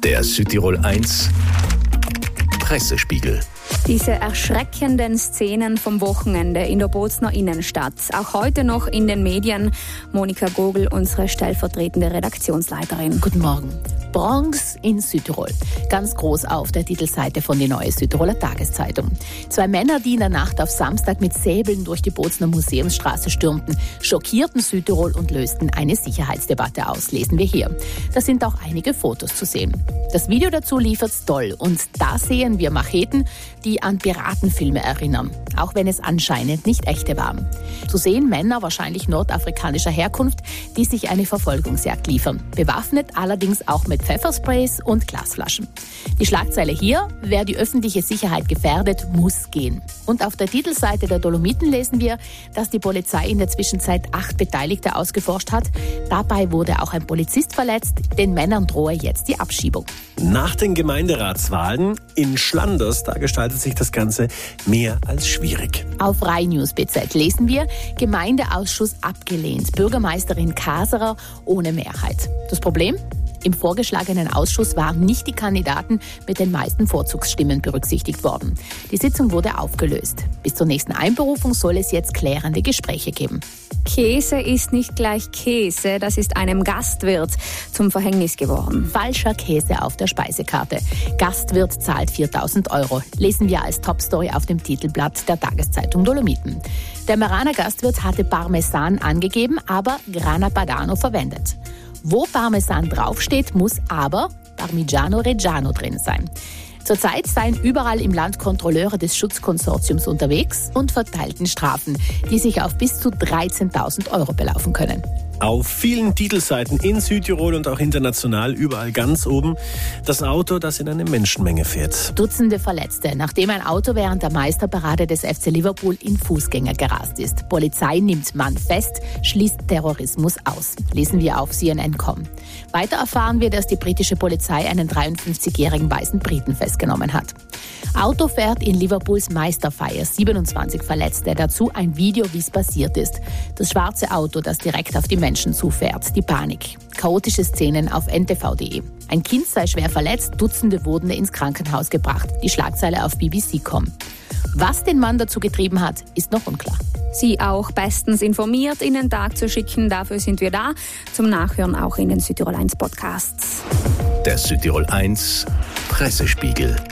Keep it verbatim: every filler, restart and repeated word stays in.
Der Südtirol eins Pressespiegel. Diese erschreckenden Szenen vom Wochenende in der Bozner Innenstadt. Auch heute noch in den Medien. Monika Gogel, unsere stellvertretende Redaktionsleiterin. Guten Morgen. Bronx in Südtirol. Ganz groß auf der Titelseite von die Neue Südtiroler Tageszeitung. Zwei Männer, die in der Nacht auf Samstag mit Säbeln durch die Bozner Museumsstraße stürmten, schockierten Südtirol und lösten eine Sicherheitsdebatte aus, lesen wir hier. Da sind auch einige Fotos zu sehen. Das Video dazu liefert Stoll und da sehen wir Macheten, die an Piratenfilme erinnern, auch wenn es anscheinend nicht echte waren. Zu sehen Männer wahrscheinlich nordafrikanischer Herkunft, die sich eine Verfolgungsjagd liefern, bewaffnet allerdings auch mit Pfeffersprays und Glasflaschen. Die Schlagzeile hier: Wer die öffentliche Sicherheit gefährdet, muss gehen. Und auf der Titelseite der Dolomiten lesen wir, dass die Polizei in der Zwischenzeit acht Beteiligte ausgeforscht hat. Dabei wurde auch ein Polizist verletzt. Den Männern drohe jetzt die Abschiebung. Nach den Gemeinderatswahlen in Schlanders, da gestaltet sich das Ganze mehr als schwierig. Auf Rai News B Z lesen wir, Gemeindeausschuss abgelehnt, Bürgermeisterin Kaserer ohne Mehrheit. Das Problem? Im vorgeschlagenen Ausschuss waren nicht die Kandidaten mit den meisten Vorzugsstimmen berücksichtigt worden. Die Sitzung wurde aufgelöst. Bis zur nächsten Einberufung soll es jetzt klärende Gespräche geben. Käse ist nicht gleich Käse, das ist einem Gastwirt zum Verhängnis geworden. Falscher Käse auf der Speisekarte. Gastwirt zahlt viertausend Euro. Lesen wir als Topstory auf dem Titelblatt der Tageszeitung Dolomiten. Der Meraner Gastwirt hatte Parmesan angegeben, aber Grana Padano verwendet. Wo Parmesan draufsteht, muss aber Parmigiano Reggiano drin sein. Zurzeit seien überall im Land Kontrolleure des Schutzkonsortiums unterwegs und verteilten Strafen, die sich auf bis zu dreizehntausend Euro belaufen können. Auf vielen Titelseiten in Südtirol und auch international überall ganz oben das Auto, das in eine Menschenmenge fährt. Dutzende Verletzte, nachdem ein Auto während der Meisterparade des F C Liverpool in Fußgänger gerast ist. Polizei nimmt Mann fest, schließt Terrorismus aus. Lesen wir auf C N N Punkt com. Weiter erfahren wir, dass die britische Polizei einen dreiundfünfzigjährigen weißen Briten festgenommen hat. Auto fährt in Liverpools Meisterfeier, siebenundzwanzig Verletzte. Dazu ein Video, wie es passiert ist. Das schwarze Auto, das direkt auf die Menschen zufährt. Die Panik. Chaotische Szenen auf n t v punkt d e. Ein Kind sei schwer verletzt, Dutzende wurden ins Krankenhaus gebracht. Die Schlagzeile auf b b c punkt com. Was den Mann dazu getrieben hat, ist noch unklar. Sie auch bestens informiert in den Tag zu schicken, dafür sind wir da. Zum Nachhören auch in den Südtirol eins Podcasts. Der Südtirol eins Pressespiegel.